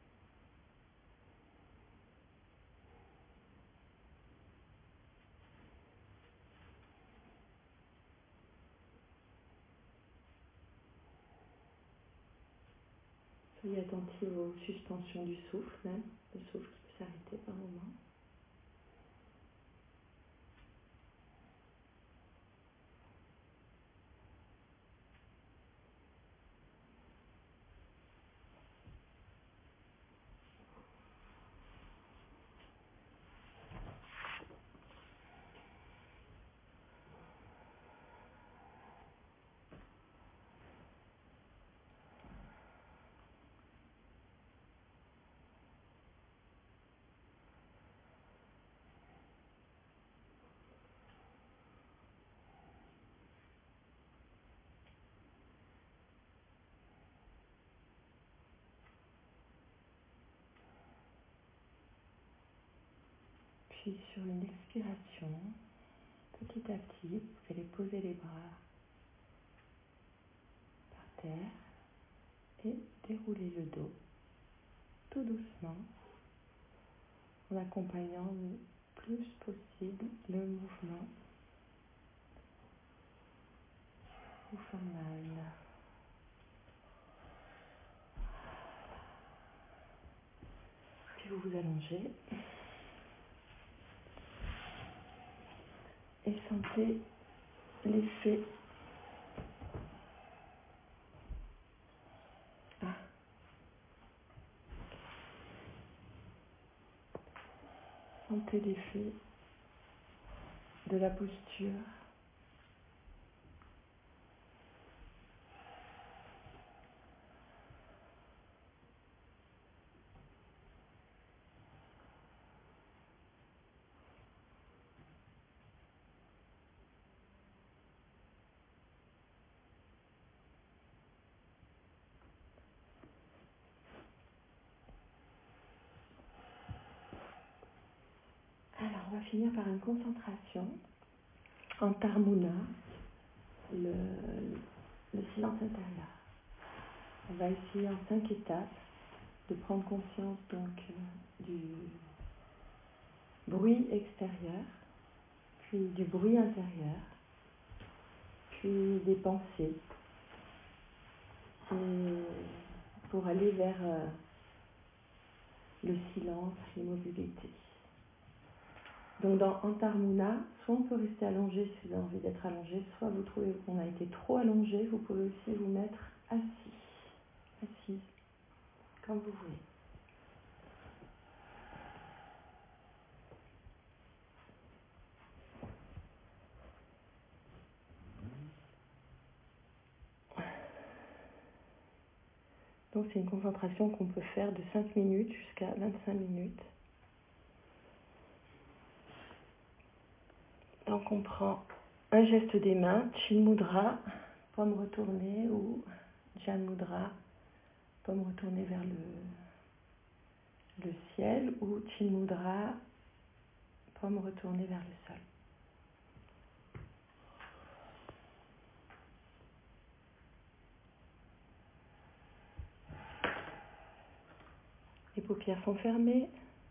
Soyez attentif aux suspensions du souffle même, le souffle qui peut s'arrêter par moment. Puis sur une expiration, petit à petit, vous allez poser les bras par terre et dérouler le dos tout doucement en accompagnant le plus possible le mouvement Ufferman. Puis vous vous allongez et sentez l'effet sentez l'effet de la posture. Alors, on va finir par une concentration en Tarmuna, le silence intérieur. On va essayer en 5 étapes de prendre conscience donc du bruit extérieur, puis du bruit intérieur, puis des pensées, et pour aller vers le silence, l'immobilité. Donc dans Antarmuna, soit on peut rester allongé si vous avez envie d'être allongé, soit vous trouvez qu'on a été trop allongé, vous pouvez aussi vous mettre assise, comme vous voulez. Donc c'est une concentration qu'on peut faire de 5 minutes jusqu'à 25 minutes. Donc on prend un geste des mains, Chin Mudra, pomme retournée ou Jan Mudra, paume retournée vers le ciel, ou Chin Mudra, paume retournée vers le sol. Les paupières sont fermées,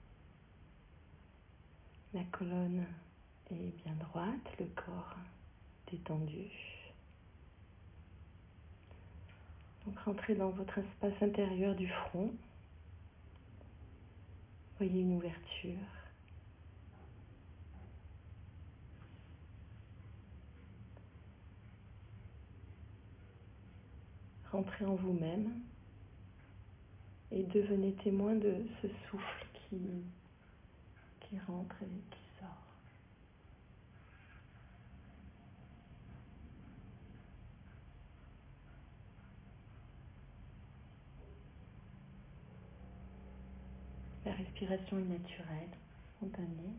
la colonne est bien droite, le corps détendu. Donc rentrez dans votre espace intérieur du front. Voyez une ouverture. Rentrez en vous-même et devenez témoin de ce souffle qui rentre et qui sort. La respiration est naturelle, spontanée.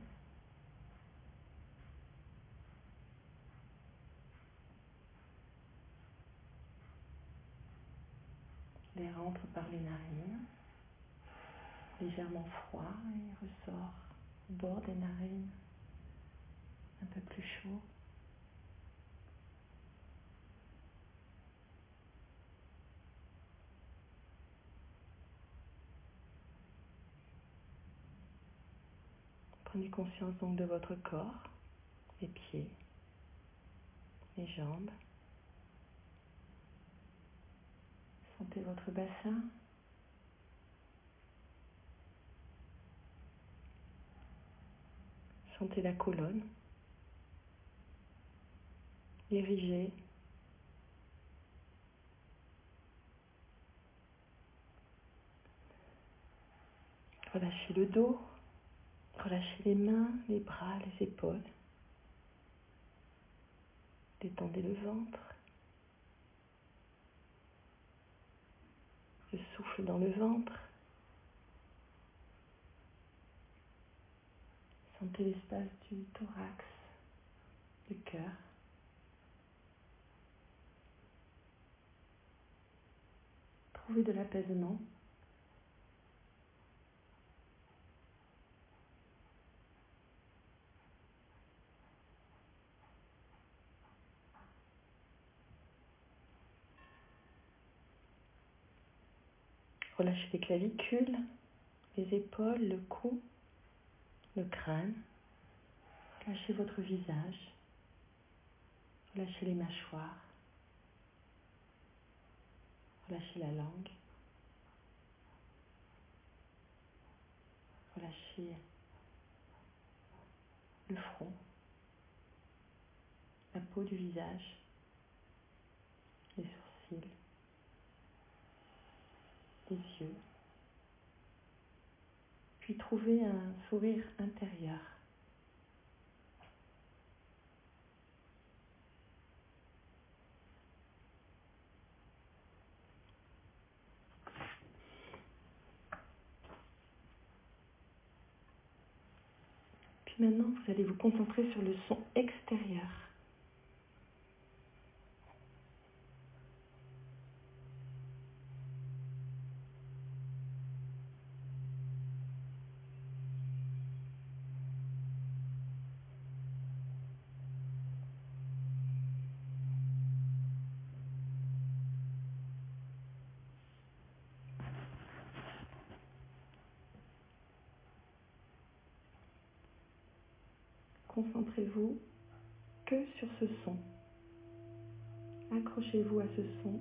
L'air entre par les narines, légèrement froid, et ressort au bord des narines, un peu plus chaud. Prenez conscience donc de votre corps, les pieds, les jambes. Sentez votre bassin. Sentez la colonne, érigée. Relâchez le dos, relâchez les mains, les bras, les épaules. Détendez le ventre. Le souffle dans le ventre. Sentez l'espace du thorax, du cœur. Trouvez de l'apaisement. Relâchez les clavicules, les épaules, le cou, le crâne. Relâchez votre visage. Relâchez les mâchoires. Relâchez la langue. Relâchez le front, la peau du visage, les sourcils, les yeux. Puis trouvez un sourire intérieur. Puis maintenant, vous allez vous concentrer sur le son extérieur. Concentrez-vous que sur ce son. Accrochez-vous à ce son.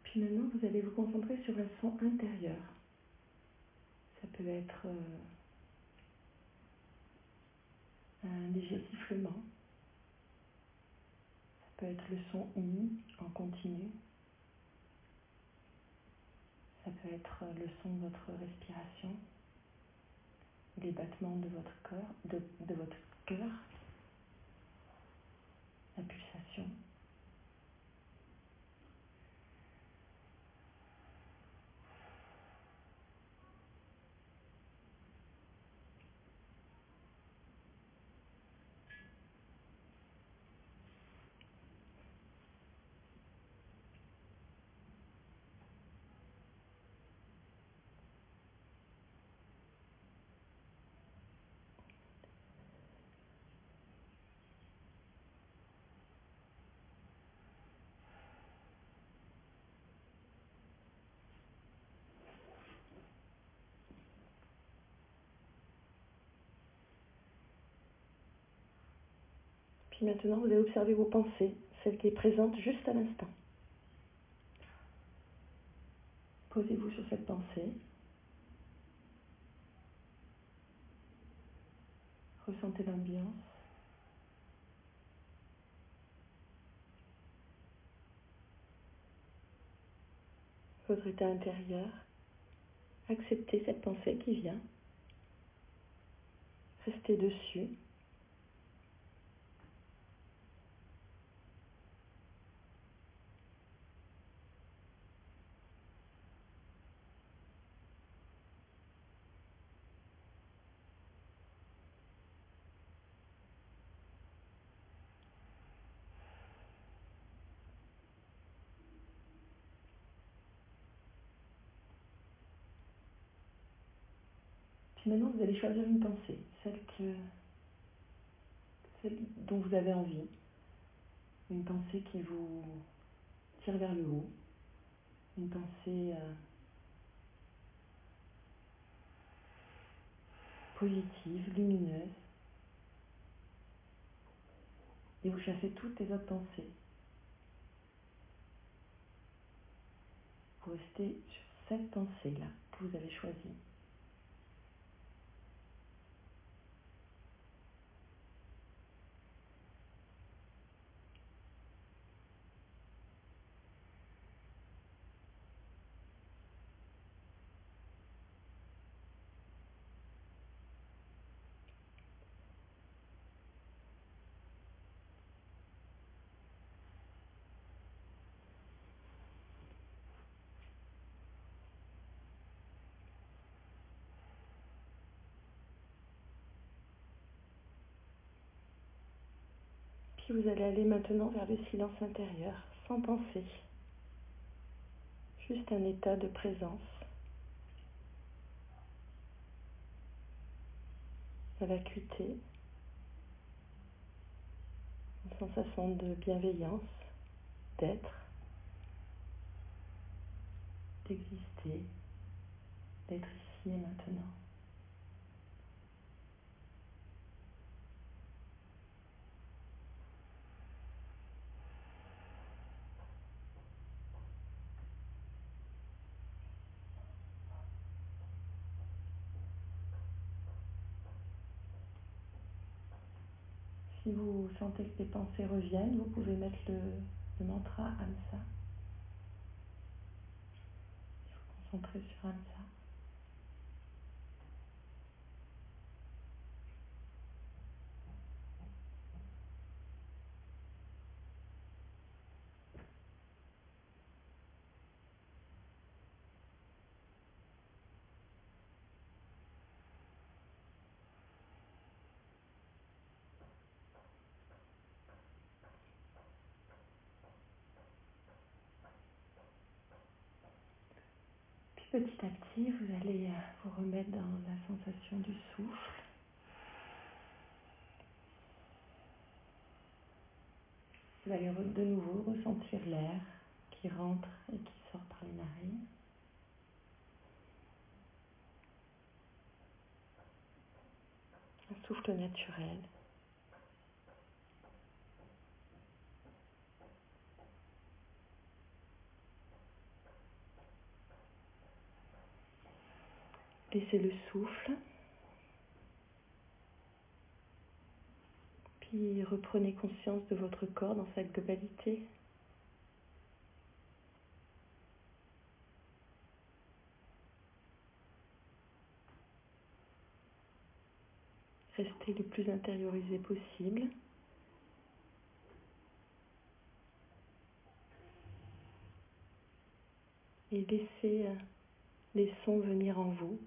Puis maintenant, vous allez vous concentrer sur un son intérieur. Ça peut être un léger sifflement. Ça peut être le son I en continu. Ça peut être le son de votre respiration, les battements de votre cœur, de votre cœur, la pulsation. Puis maintenant, vous allez observer vos pensées, celle qui est présente juste à l'instant. Posez-vous sur cette pensée. Ressentez l'ambiance. Votre état intérieur. Acceptez cette pensée qui vient. Restez dessus. Puis maintenant, vous allez choisir une pensée, celle dont vous avez envie. Une pensée qui vous tire vers le haut. Une pensée positive, lumineuse. Et vous chassez toutes les autres pensées. Vous restez sur cette pensée-là que vous avez choisie. Puis vous allez aller maintenant vers le silence intérieur, sans pensée. Juste un état de présence, de vacuité, une sensation de bienveillance, d'être, d'exister, d'être ici et maintenant. Si vous sentez que les pensées reviennent, vous pouvez mettre le mantra Hamsa. Vous concentrez sur Hamsa. Puis petit à petit, vous allez vous remettre dans la sensation du souffle. Vous allez de nouveau ressentir l'air qui rentre et qui sort par les narines. Un souffle naturel. Laissez le souffle. Puis reprenez conscience de votre corps dans sa globalité. Restez le plus intériorisé possible. Et laissez les sons venir en vous.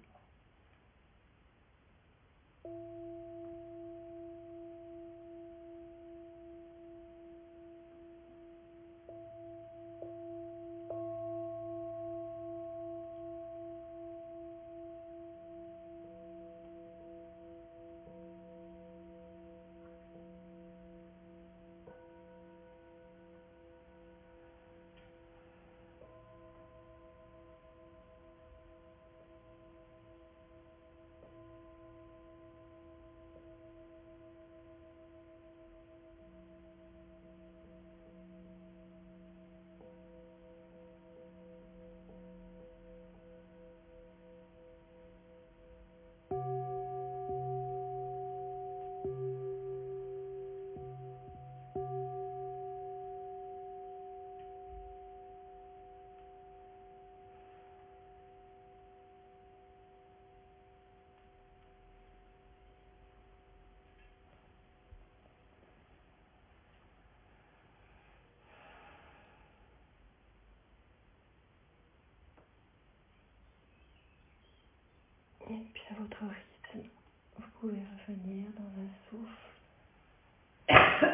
Et puis à votre rythme, vous pouvez revenir dans un souffle,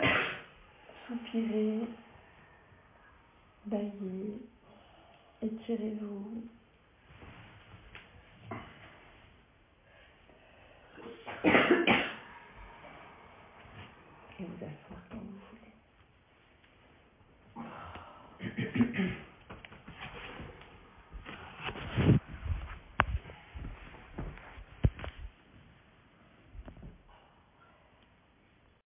soupirer, bailler, étirez-vous.